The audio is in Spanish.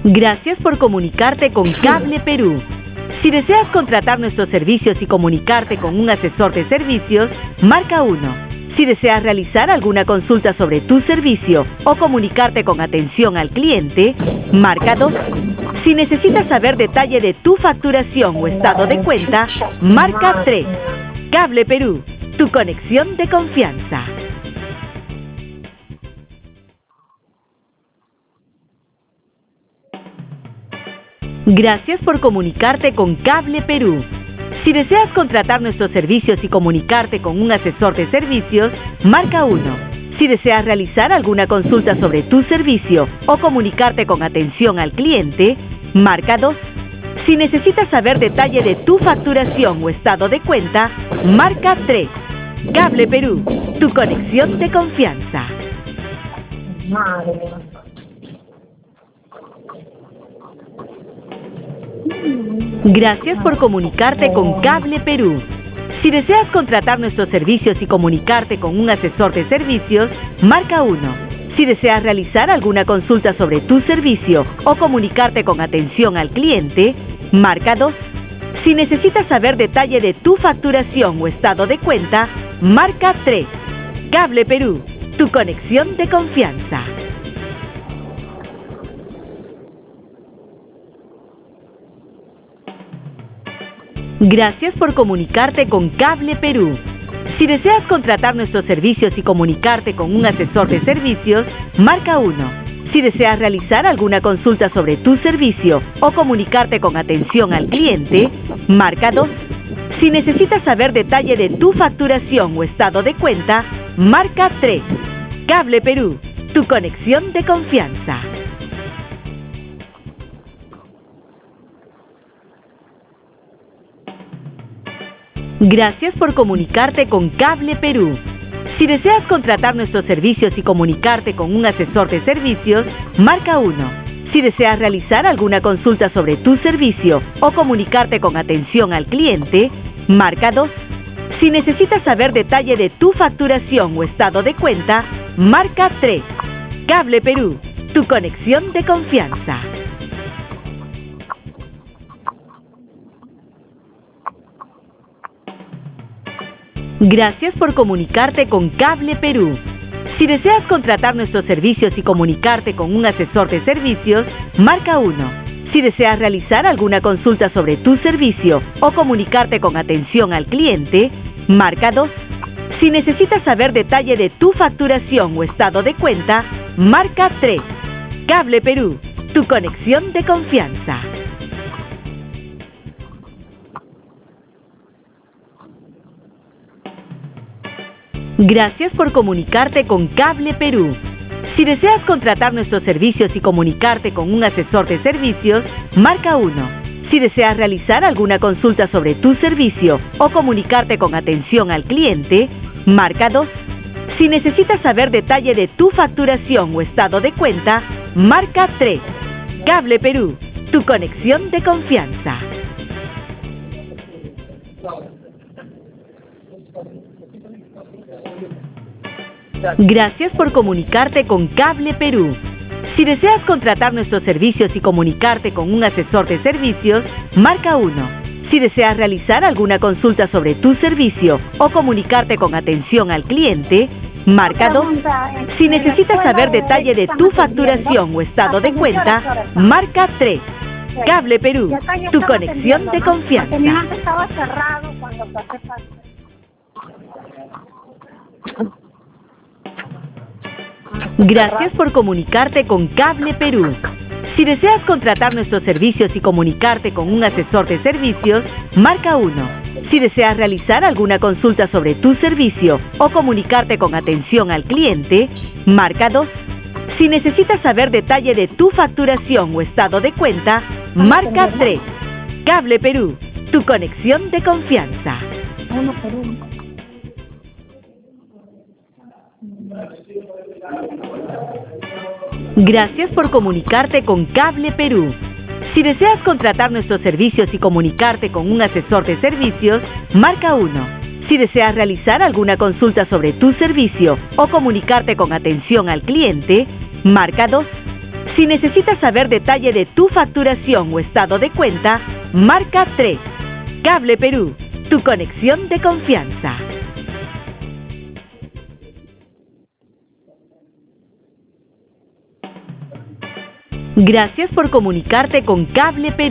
Gracias por comunicarte con Cable Perú. Si deseas contratar nuestros servicios y comunicarte con un asesor de servicios, marca 1. Si deseas realizar alguna consulta sobre tu servicio o comunicarte con atención al cliente, marca 2. Si necesitas saber detalle de tu facturación o estado de cuenta, marca 3. Cable Perú, tu conexión de confianza. Gracias por comunicarte con Cable Perú. Si deseas contratar nuestros servicios y comunicarte con un asesor de servicios, marca 1. Si deseas realizar alguna consulta sobre tu servicio o comunicarte con atención al cliente, marca 2. Si necesitas saber detalle de tu facturación o estado de cuenta, marca 3. Cable Perú, tu conexión de confianza. Gracias por comunicarte con Cable Perú. Si deseas contratar nuestros servicios y comunicarte con un asesor de servicios, marca 1. Si deseas realizar alguna consulta sobre tu servicio o comunicarte con atención al cliente, marca 2. Si necesitas saber detalle de tu facturación o estado de cuenta, marca 3. Cable Perú, tu conexión de confianza. Gracias por comunicarte con Cable Perú. Si deseas contratar nuestros servicios y comunicarte con un asesor de servicios, marca 1. Si deseas realizar alguna consulta sobre tu servicio o comunicarte con atención al cliente, marca 2. Si necesitas saber detalle de tu facturación o estado de cuenta, marca 3. Cable Perú, tu conexión de confianza. Gracias por comunicarte con Cable Perú. Si deseas contratar nuestros servicios y comunicarte con un asesor de servicios, marca 1. Si deseas realizar alguna consulta sobre tu servicio o comunicarte con atención al cliente, marca 2. Si necesitas saber detalle de tu facturación o estado de cuenta, marca 3. Cable Perú, tu conexión de confianza. Gracias por comunicarte con Cable Perú. Si deseas contratar nuestros servicios y comunicarte con un asesor de servicios, marca 1. Si deseas realizar alguna consulta sobre tu servicio o comunicarte con atención al cliente, marca 2. Si necesitas saber detalle de tu facturación o estado de cuenta, marca 3. Cable Perú, tu conexión de confianza. Gracias por comunicarte con Cable Perú. Si deseas contratar nuestros servicios y comunicarte con un asesor de servicios, marca 1. Si deseas realizar alguna consulta sobre tu servicio o comunicarte con atención al cliente, marca 2. Si necesitas saber detalle de tu facturación o estado de cuenta, marca 3. Cable Perú, tu conexión de confianza. Gracias por comunicarte con Cable Perú. Si deseas contratar nuestros servicios y comunicarte con un asesor de servicios, marca 1. Si deseas realizar alguna consulta sobre tu servicio o comunicarte con atención al cliente, marca 2. Si necesitas saber detalle de tu facturación o estado de cuenta, marca 3. Cable Perú, tu conexión de confianza. Estaba cerrado cuando pasé. Gracias por comunicarte con Cable Perú. Si deseas contratar nuestros servicios y comunicarte con un asesor de servicios, marca 1. Si deseas realizar alguna consulta sobre tu servicio o comunicarte con atención al cliente, marca 2. Si necesitas saber detalle de tu facturación o estado de cuenta, marca 3. Cable Perú, tu conexión de confianza. Gracias por comunicarte con Cable Perú. Si deseas contratar nuestros servicios y comunicarte con un asesor de servicios, marca 1. Si deseas realizar alguna consulta sobre tu servicio o comunicarte con atención al cliente, marca 2. Si necesitas saber detalle de tu facturación o estado de cuenta, marca 3. Cable Perú, tu conexión de confianza. Gracias por comunicarte con Cable Perú.